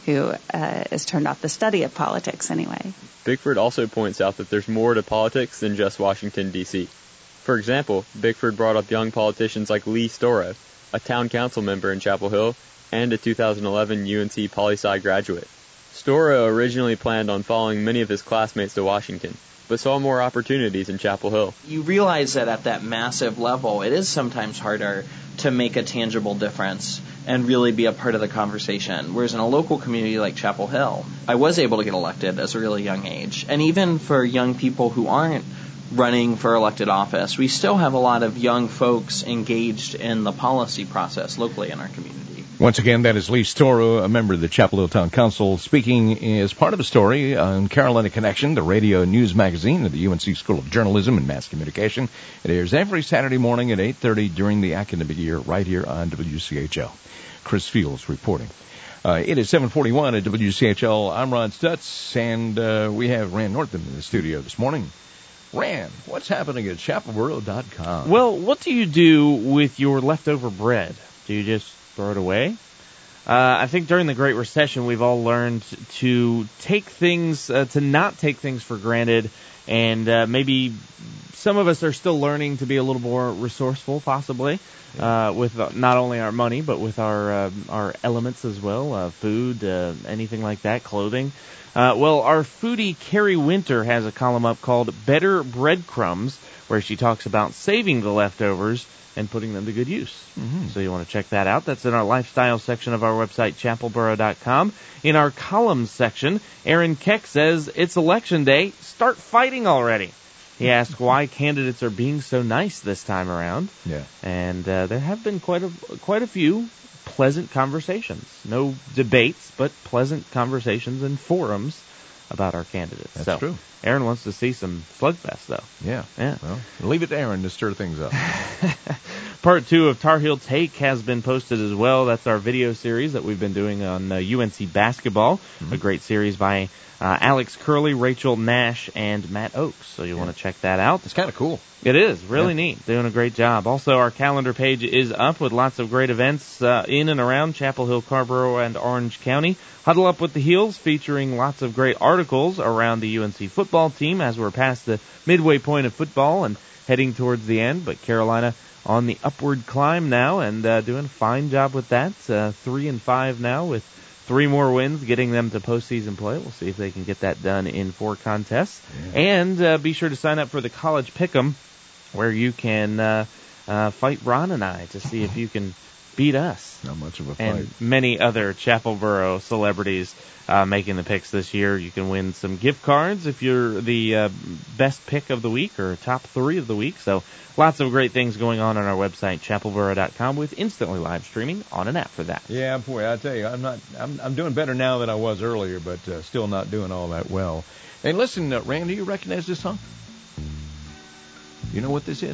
who uh, is turned off the study of politics anyway. Bickford also points out that there's more to politics than just Washington, D C For example, Bickford brought up young politicians like Lee Storo, a town council member in Chapel Hill and a two thousand eleven U N C poli-sci graduate. Storo originally planned on following many of his classmates to Washington, but saw more opportunities in Chapel Hill. You realize that at that massive level, it is sometimes harder to make a tangible difference and really be a part of the conversation. Whereas in a local community like Chapel Hill, I was able to get elected at a really young age. And even for young people who aren't running for elected office, we still have a lot of young folks engaged in the policy process locally in our community. Once again, that is Lee Storo, a member of the Chapel Hill Town Council, speaking as part of a story on Carolina Connection, the radio news magazine of the U N C School of Journalism and Mass Communication. It airs every Saturday morning at eight thirty during the academic year right here on W C H L. Chris Fields reporting. Uh, it is seven forty-one at W C H L. I'm Ron Stutz, and uh, we have Rand Northam in the studio this morning. Rand, what's happening at chapel boro dot com? Well, what do you do with your leftover bread? Do you just throw it away? Uh, I think during the Great Recession, we've all learned to take things, uh, to not take things for granted, and uh, maybe some of us are still learning to be a little more resourceful, possibly, uh, with not only our money, but with our uh, our elements as well, uh, food, uh, anything like that, clothing. Uh, well, our foodie Carrie Winter has a column up called Better Breadcrumbs, where she talks about saving the leftovers and putting them to good use. Mm-hmm. So you want to check that out. That's in our lifestyle section of our website, chapel boro dot com. In our columns section, Aaron Keck says, it's election day. Start fighting already. He asks why candidates are being so nice this time around. Yeah. And uh, there have been quite a quite a few pleasant conversations. No debates, but pleasant conversations and forums about our candidates. That's so, true. Aaron wants to see some slugfest, though. Yeah. Yeah. Well, leave it to Aaron to stir things up. Part two of Tar Heel Take has been posted as well. That's our video series that we've been doing on uh, U N C basketball. Mm-hmm. A great series by uh, Alex Curley, Rachel Nash, and Matt Oakes. So you yeah. want to check that out. It's kind of cool. It is. Really yeah. neat. Doing a great job. Also, our calendar page is up with lots of great events uh, in and around Chapel Hill, Carrboro, and Orange County. Huddle Up with the Heels, featuring lots of great articles around the U N C football team as we're past the midway point of football and heading towards the end. But Carolina on the upward climb now and uh, doing a fine job with that. Uh, three and five now with three more wins, getting them to postseason play. We'll see if they can get that done in four contests. Yeah. And uh, be sure to sign up for the College Pick'em, where you can uh, uh, fight Ron and I to see if you can beat us. Not much of a fight. And many other Chapel Boro celebrities uh, making the picks this year. You can win some gift cards if you're the uh, best pick of the week or top three of the week. So lots of great things going on on our website, chapel boro dot com, with instantly live streaming on an app for that. Yeah, boy, I tell you, I'm not. I'm, I'm doing better now than I was earlier, but uh, still not doing all that well. And listen, uh, Randy, you recognize this song? You know what this is?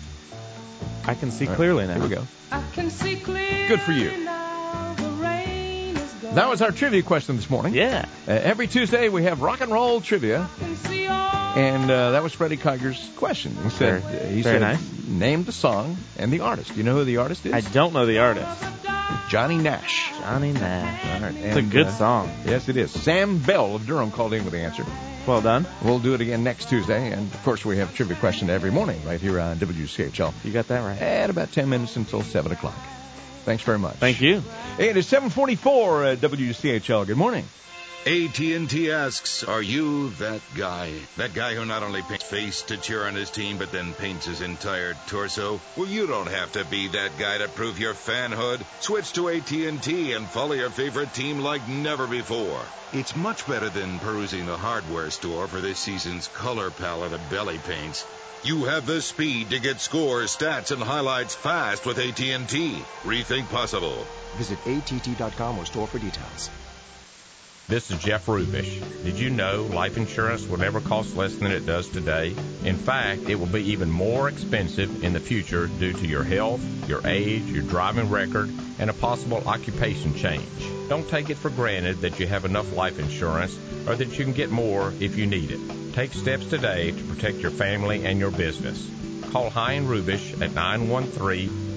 I can see right, clearly now. Here we go. I can see clearly. Good for you. Now the rain is gone. That was our trivia question this morning. Yeah. Uh, every Tuesday we have rock and roll trivia. And uh, that was Freddie Kiger's question. He said, very, uh, he very said nice. Name the song and the artist. You know who the artist is? I don't know the artist. Johnny Nash. Johnny Nash. All right. It's and, a good uh, song. Yes, it is. Sam Bell of Durham called in with the answer. Well done. We'll do it again next Tuesday. And, of course, we have trivia question every morning right here on W C H L. You got that right. At about ten minutes until seven o'clock. Thanks very much. Thank you. It is seven forty-four at W C H L. Good morning. A T and T asks, are you that guy? That guy who not only paints face to cheer on his team, but then paints his entire torso? Well, you don't have to be that guy to prove your fanhood. Switch to A T and T and follow your favorite team like never before. It's much better than perusing the hardware store for this season's color palette of belly paints. You have the speed to get scores, stats, and highlights fast with A T and T. Rethink possible. Visit A T T dot com or store for details. This is Jeff Rubish. Did you know life insurance will never cost less than it does today? In fact, it will be even more expensive in the future due to your health, your age, your driving record, and a possible occupation change. Don't take it for granted that you have enough life insurance or that you can get more if you need it. Take steps today to protect your family and your business. Call Hein Rubish at nine one three,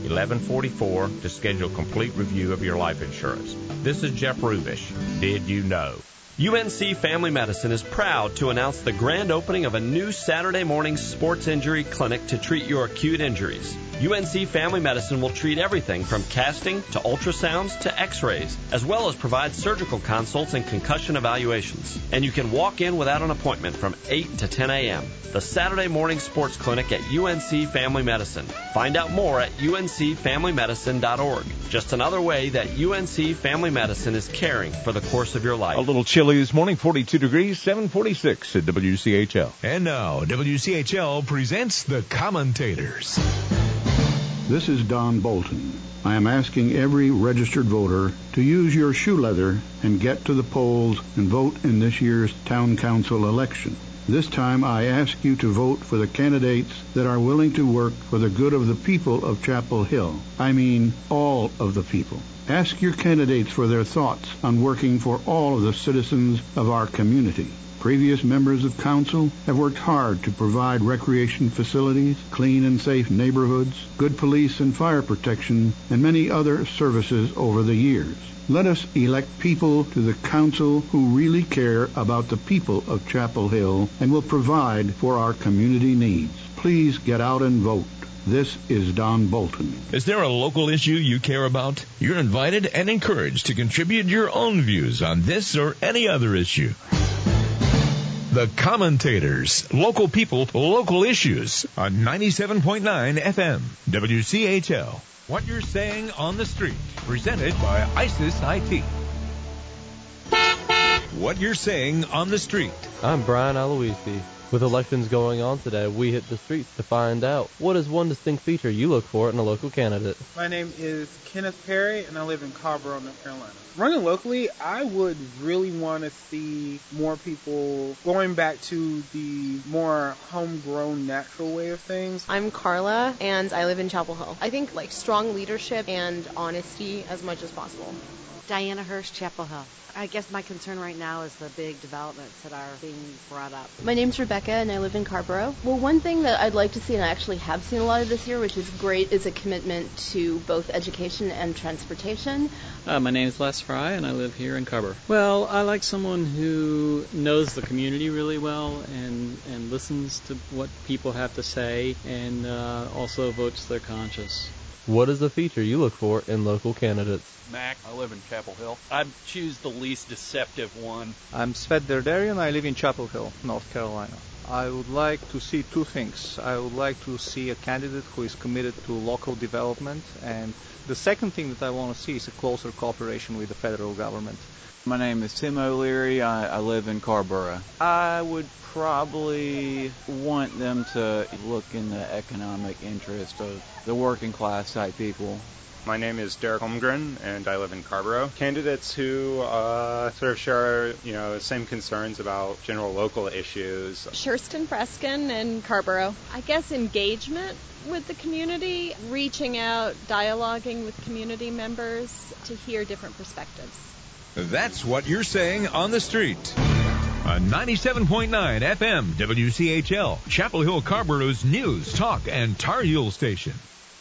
eleven forty-four to schedule complete review of your life insurance. This is Jeff Rubish. Did you know? U N C Family Medicine is proud to announce the grand opening of a new Saturday morning sports injury clinic to treat your acute injuries. U N C Family Medicine will treat everything from casting to ultrasounds to x-rays, as well as provide surgical consults and concussion evaluations. And you can walk in without an appointment from eight to ten a.m. The Saturday morning sports clinic at U N C Family Medicine. Find out more at U N C family medicine dot org. Just another way that U N C Family Medicine is caring for the course of your life. A little chilly this morning, forty-two degrees, seven forty-six at W C H L. And now, W C H L presents The Commentators. This is Don Bolton. I am asking every registered voter to use your shoe leather and get to the polls and vote in this year's town council election. This time I ask you to vote for the candidates that are willing to work for the good of the people of Chapel Hill. I mean all of the people. Ask your candidates for their thoughts on working for all of the citizens of our community. Previous members of council have worked hard to provide recreation facilities, clean and safe neighborhoods, good police and fire protection, and many other services over the years. Let us elect people to the council who really care about the people of Chapel Hill and will provide for our community needs. Please get out and vote. This is Don Bolton. Is there a local issue you care about? You're invited and encouraged to contribute your own views on this or any other issue. The Commentators, local people, local issues on ninety-seven point nine F M, W C H L. What You're Saying on the Street, presented by ISIS I T. What You're Saying on the Street. I'm Brian Aloisi. With elections going on today, we hit the streets to find out what is one distinct feature you look for in a local candidate. My name is Kenneth Perry, and I live in Carborough, North Carolina. Running locally, I would really want to see more people going back to the more homegrown, natural way of things. I'm Carla, and I live in Chapel Hill. I think like strong leadership and honesty as much as possible. Diana Hirsch, Chapel Hill. I guess my concern right now is the big developments that are being brought up. My name's Rebecca, and I live in Carborough. Well, one thing that I'd like to see, and I actually have seen a lot of this year, which is great, is a commitment to both education and transportation. Uh, my name is Les Fry, and I live here in Carborough. Well, I like someone who knows the community really well and, and listens to what people have to say and uh, also votes their conscience. What is the feature you look for in local candidates? Mac, I live in Chapel Hill. I'd choose the least deceptive one. I'm Svet Derderian. I live in Chapel Hill, North Carolina. I would like to see two things. I would like to see a candidate who is committed to local development, and the second thing that I want to see is a closer cooperation with the federal government. My name is Tim O'Leary. I, I live in Carborough. I would probably want them to look in the economic interest of the working class type people. My name is Derek Holmgren, and I live in Carborough. Candidates who uh, sort of share, you know, the same concerns about general local issues. Shurston Freskin in Carborough. I guess engagement with the community, reaching out, dialoguing with community members to hear different perspectives. That's What You're Saying on the Street. On ninety-seven point nine F M, W C H L, Chapel Hill Carborough's news, talk, and Tar Heel station.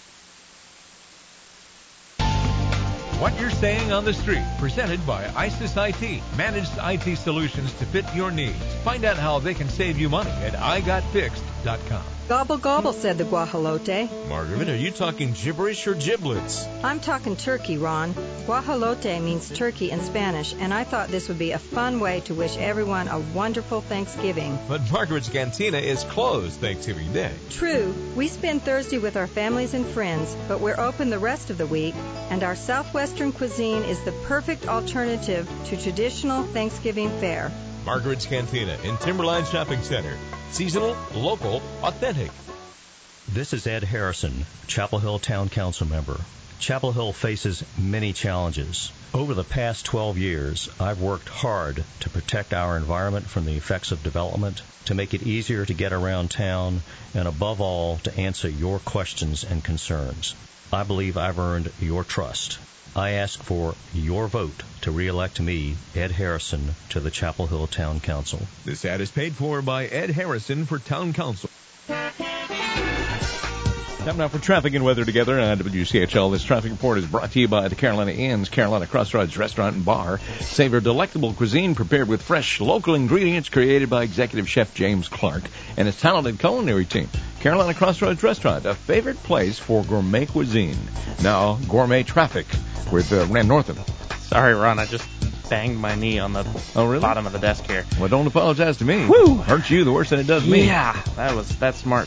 What You're Saying on the Street, presented by ISIS I T, managed I T solutions to fit your needs. Find out how they can save you money at i got fixed dot com. Gobble gobble, said the guajolote. Margaret, are you talking gibberish or giblets? I'm talking turkey, Ron. Guajolote means turkey in Spanish, and I thought this would be a fun way to wish everyone a wonderful Thanksgiving. But Margaret's Cantina is closed Thanksgiving Day. True. We spend Thursday with our families and friends, but we're open the rest of the week, and our Southwestern cuisine is the perfect alternative to traditional Thanksgiving fare. Margaret's Cantina in Timberline Shopping Center. Seasonal, local, authentic. This is Ed Harrison, Chapel Hill Town Council member. Chapel Hill faces many challenges. Over the past twelve years, I've worked hard to protect our environment from the effects of development, to make it easier to get around town, and above all, to answer your questions and concerns. I believe I've earned your trust. I ask for your vote to re-elect me, Ed Harrison, to the Chapel Hill Town Council. This ad is paid for by Ed Harrison for Town Council. Time now for traffic and weather together on W C H L. This traffic report is brought to you by the Carolina Inns, Carolina Crossroads Restaurant and Bar. Savor delectable cuisine prepared with fresh local ingredients created by executive chef James Clark and his talented culinary team. Carolina Crossroads Restaurant, a favorite place for gourmet cuisine. Now, gourmet traffic with uh, Ran Northam. Sorry, Ron, I just banged my knee on the oh, really? bottom of the desk here. Well, don't apologize to me. Woo! Hurts you the worse than it does me. Yeah, that was that's smart.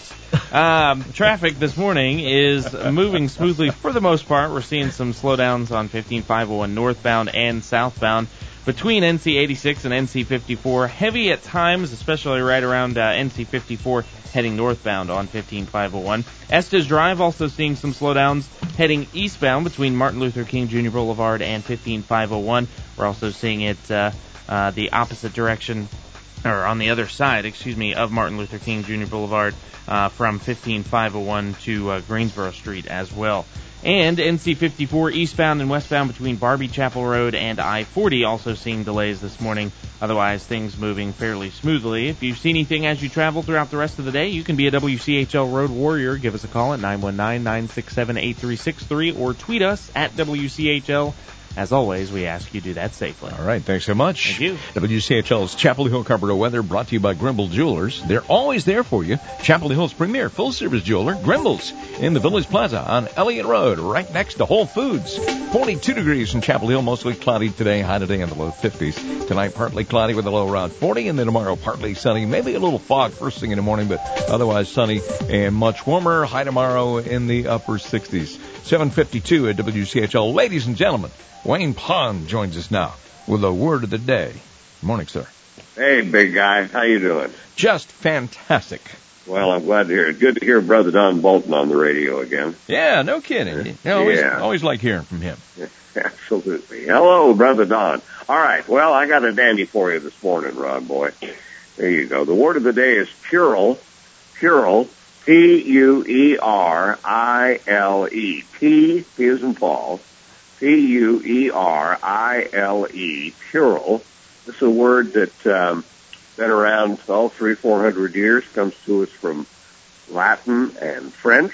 Um, traffic this morning is moving smoothly for the most part. We're seeing some slowdowns on fifteen five oh one northbound and southbound between N C eighty-six and N C fifty-four. Heavy at times, especially right around uh, N C fifty-four heading northbound on fifteen five oh one. Estes Drive also seeing some slowdowns heading eastbound between Martin Luther King Junior Boulevard and fifteen five oh one. We're also seeing it uh, uh, the opposite direction, or on the other side, excuse me, of Martin Luther King Junior Boulevard uh, from fifteen five oh one to uh, Greensboro Street as well. And N C fifty-four eastbound and westbound between Barbie Chapel Road and I forty also seeing delays this morning. Otherwise, things moving fairly smoothly. If you see anything as you travel throughout the rest of the day, you can be a W C H L Road Warrior. Give us a call at nine one nine, nine six seven, eight three six three or tweet us at W C H L. As always, we ask you to do that safely. All right, thanks so much. Thank you. W C H L's Chapel Hill Carpenter weather brought to you by Grimble Jewelers. They're always there for you. Chapel Hill's premier full-service jeweler, Grimble's, in the Village Plaza on Elliott Road, right next to Whole Foods. forty-two degrees in Chapel Hill, mostly cloudy today, high today in the low fifties. Tonight, partly cloudy with a low around forty, and then tomorrow, partly sunny. Maybe a little fog first thing in the morning, but otherwise sunny and much warmer. High tomorrow in the upper sixties. seven fifty-two at W C H L. Ladies and gentlemen, Wayne Pond joins us now with a word of the day. Good morning, sir. Hey, big guy. How you doing? Just fantastic. Well, I'm glad to hear it. Good to hear Brother Don Bolton on the radio again. Yeah, no kidding. You know, always, yeah. always like hearing from him. Absolutely. Hello, Brother Don. All right. Well, I got a dandy for you this morning, Rod boy. There you go. The word of the day is puerile. Puerile. P U E R I L E. P, P as in Paul. P U E R I L E, puerile. This is a word that um, been around, oh, three, four hundred years. Comes to us from Latin and French.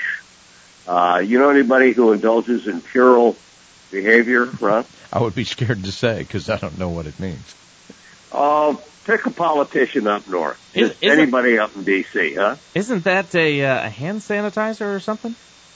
Uh, you know anybody who indulges in puerile behavior, Ron? I would be scared to say because I don't know what it means. Oh, pick a politician up north. Is, anybody up in D C, huh? Isn't that a, uh, a hand sanitizer or something?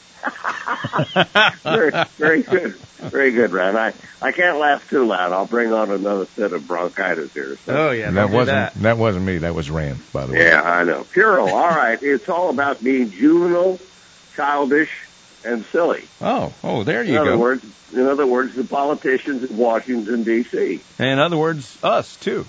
very, very good. Very good, Ron. I, I can't laugh too loud. I'll bring on another set of bronchitis here. So. Oh, yeah. That wasn't, that. that wasn't me. That was Rand, by the way. Yeah, I know. Puerile. All right. It's all about being juvenile, childish, and silly. Oh, oh, there you in other go. Words, in other words, the politicians in Washington, D C. In other words, us, too.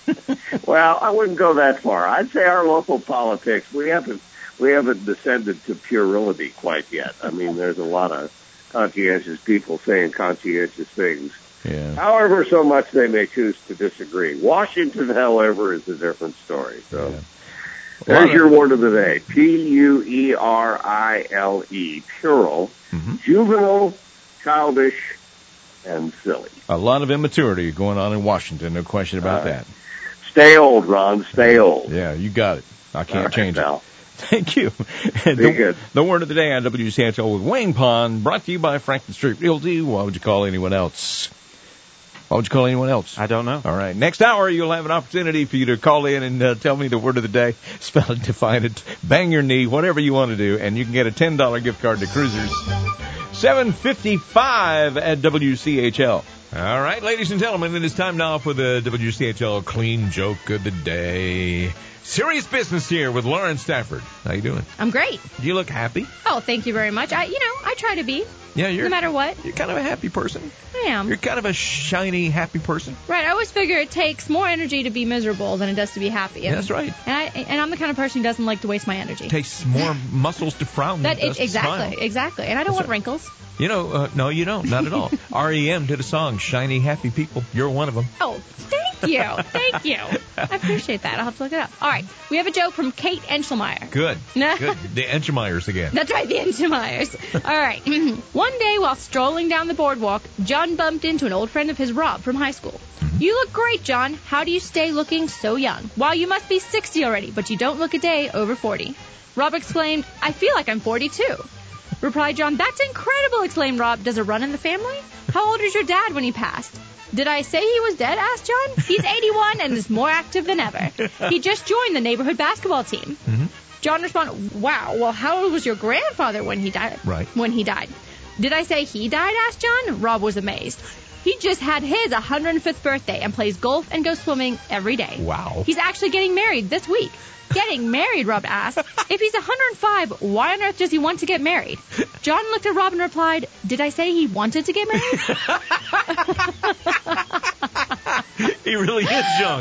Well, I wouldn't go that far. I'd say our local politics, we haven't we haven't descended to puerility quite yet. I mean, there's a lot of conscientious people saying conscientious things. Yeah. However, so much they may choose to disagree. Washington, however, is a different story. So yeah. there's your word of the day. P U E R I L E, puerile, mm-hmm. juvenile, childish, and silly. A lot of immaturity going on in Washington, no question about uh, that. Stay old, Ron, stay old. Yeah, you got it. I can't right, change pal. it. Thank you. Be the, good. The word of the day on W C H L with Wayne Pond, brought to you by Franklin Street Realty. Why would you call anyone else? Why would you call anyone else? I don't know. All right. Next hour, you'll have an opportunity for you to call in and uh, tell me the word of the day. Spell it, define it, bang your knee, whatever you want to do, and you can get a ten dollars gift card to Cruisers. seven fifty-five at W C H L. All right, ladies and gentlemen, it is time now for the W C H L Clean Joke of the Day. Serious business here with Lauren Stafford. How you doing? I'm great. You look happy. Oh, thank you very much. I, you know, I try to be. Yeah, you're. No matter what. You're kind of a happy person. I am. You're kind of a shiny, happy person. Right. I always figure it takes more energy to be miserable than it does to be happy. And, That's right. And I and I'm the kind of person who doesn't like to waste my energy. It takes more muscles to frown than that it does it, exactly, to smile. Exactly. And I don't That's want right. wrinkles. You know, uh, no, you don't. Not at all. R E M did a song, Shiny Happy People. You're one of them. Oh, thank you. Thank you. I appreciate that. I'll have to look it up. All right. We have a joke from Kate Enschelmeyer. Good. Good. The Enschelmeyers again. That's right, the Enschelmeyers. All right. One day while strolling down the boardwalk, John bumped into an old friend of his, Rob, from high school. Mm-hmm. You look great, John. How do you stay looking so young? Well, you must be sixty already, but you don't look a day over forty. Rob exclaimed, I feel like I'm forty-two. Replied John, that's incredible, exclaimed Rob. Does it run in the family? How old is your dad when he passed? Did I say he was dead, asked John. He's eighty-one and is more active than ever. He just joined the neighborhood basketball team. Mm-hmm. John responded, wow, well, how old was your grandfather when he died? Right. When he died. Did I say he died, asked John. Rob was amazed. He just had his one hundred fifth birthday and plays golf and goes swimming every day. Wow. He's actually getting married this week. Getting married, Rob asked. If he's one hundred five, why on earth does he want to get married? John looked at Rob and replied, did I say he wanted to get married? He really is young.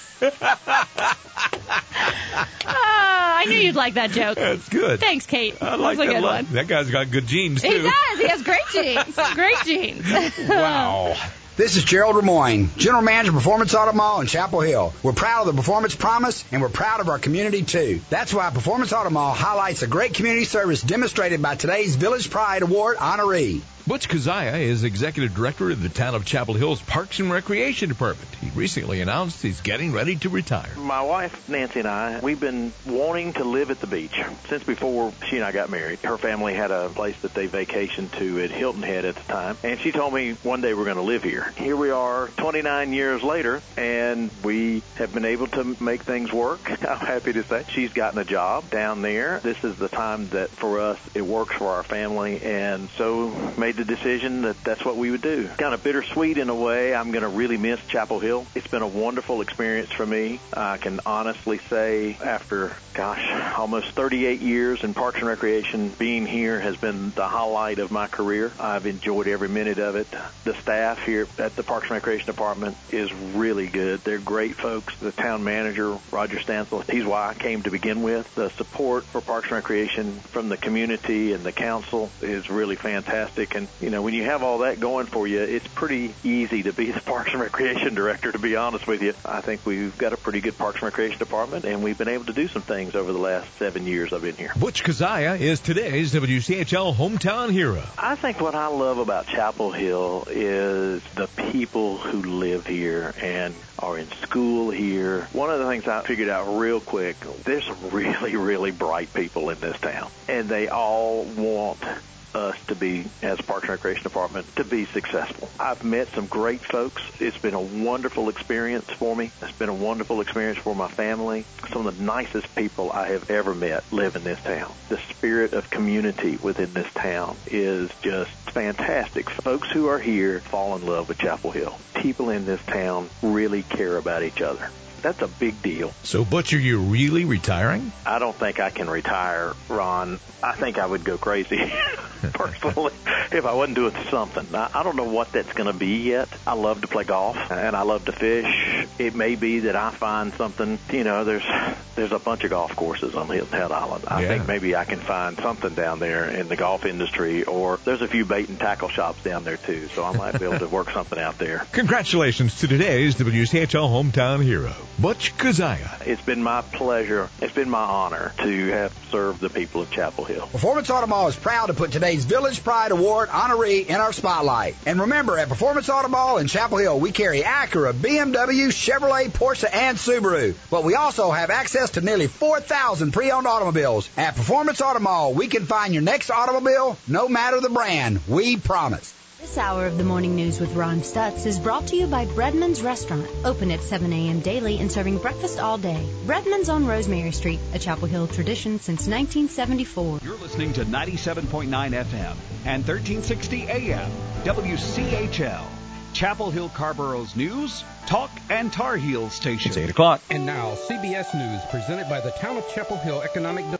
Ah, I knew you'd like that joke. That's good. Thanks, Kate. I like That's a that. good one. That guy's got good genes, too. He does. He has great genes. Great genes. Wow. This is Gerald Lemoyne, General Manager of Performance Auto Mall in Chapel Hill. We're proud of the Performance Promise, and we're proud of our community, too. That's why Performance Auto Mall highlights the great community service demonstrated by today's Village Pride Award honoree. Butch Keziah is Executive Director of the Town of Chapel Hill's Parks and Recreation Department. He recently announced he's getting ready to retire. My wife, Nancy, and I, we've been wanting to live at the beach since before she and I got married. Her family had a place that they vacationed to at Hilton Head at the time, and she told me one day we're going to live here. Here we are twenty-nine years later, and we have been able to make things work. I'm happy to say she's gotten a job down there. This is the time that for us it works for our family, and so made the decision that that's what we would do. Kind of bittersweet in a way. I'm going to really miss Chapel Hill. It's been a wonderful experience for me. I can honestly say after, gosh, almost thirty-eight years in Parks and Recreation, being here has been the highlight of my career. I've enjoyed every minute of it. The staff here at the Parks and Recreation Department is really good. They're great folks. The town manager, Roger Stansel, he's why I came to begin with. The support for Parks and Recreation from the community and the council is really fantastic. And, you know, when you have all that going for you, it's pretty easy to be the Parks and Recreation Director, to be honest with you. I think we've got a pretty good Parks and Recreation Department, and we've been able to do some things over the last seven years I've been here. Butch Keziah is today's W C H L hometown hero. I think what I love about Chapel Hill is the people who live here and are in school here. One of the things I figured out real quick, there's some really, really bright people in this town, and they all want us to be, as Parks and Recreation Department, to be successful. I've met some great folks. It's been a wonderful experience for me. It's been a wonderful experience for my family. Some of the nicest people I have ever met live in this town. The spirit of community within this town is just fantastic. Folks who are here fall in love with Chapel Hill. People in this town really care about each other. That's a big deal. So, Butch, are you really retiring? I don't think I can retire, Ron. I think I would go crazy, personally, if I wasn't doing something. I, I don't know what that's going to be yet. I love to play golf, and I love to fish. It may be that I find something, you know, there's there's a bunch of golf courses on Hilton Head Island. I yeah. think maybe I can find something down there in the golf industry, or there's a few bait and tackle shops down there, too, so I might be able to work something out there. Congratulations to today's W C H L hometown hero, Butch Keziah. It's been my pleasure. It's been my honor to have served the people of Chapel Hill. Performance Auto Mall is proud to put today's Village Pride Award honoree in our spotlight. And remember, at Performance Auto Mall in Chapel Hill, we carry Acura, B M W, Chevrolet, Porsche, and Subaru. But we also have access to nearly four thousand pre-owned automobiles. At Performance Auto Mall, we can find your next automobile, no matter the brand. We promise. This hour of the morning news with Ron Stutz is brought to you by Breadman's Restaurant, open at seven a.m. daily and serving breakfast all day. Breadman's on Rosemary Street, a Chapel Hill tradition since nineteen seventy-four. You're listening to ninety-seven point nine F M and thirteen sixty A M, W C H L, Chapel Hill Carborough's news, talk, and Tar Heel station. It's eight o'clock. And now, C B S News, presented by the Town of Chapel Hill Economic